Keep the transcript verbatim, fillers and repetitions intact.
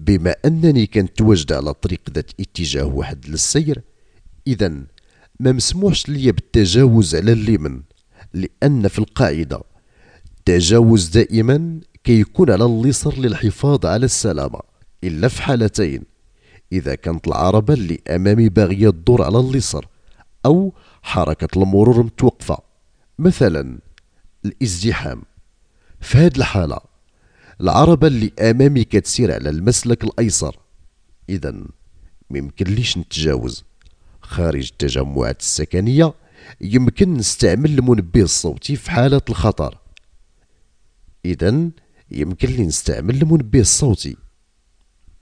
بما أنني كنتواجد على طريق ذات اتجاه واحد للسير، إذا ما مسموحش ليا بالتجاوز على اليمين، لأن في القاعدة التجاوز دائما كيكون على اليسار للحفاظ على السلامة، إلا في حالتين: إذا كانت العربة اللي أمامي باغية تدور على اليسار، أو حركة المرور متوقفة، مثلا الازدحام. في هذه الحالة العربة اللي أمامي كتسير على المسلك الأيسر، إذا ميمكنليش نتجاوز. خارج التجمعات السكنية يمكن نستعمل المنبه الصوتي في حالة الخطر، إذا يمكن لي نستعمل المنبه الصوتي.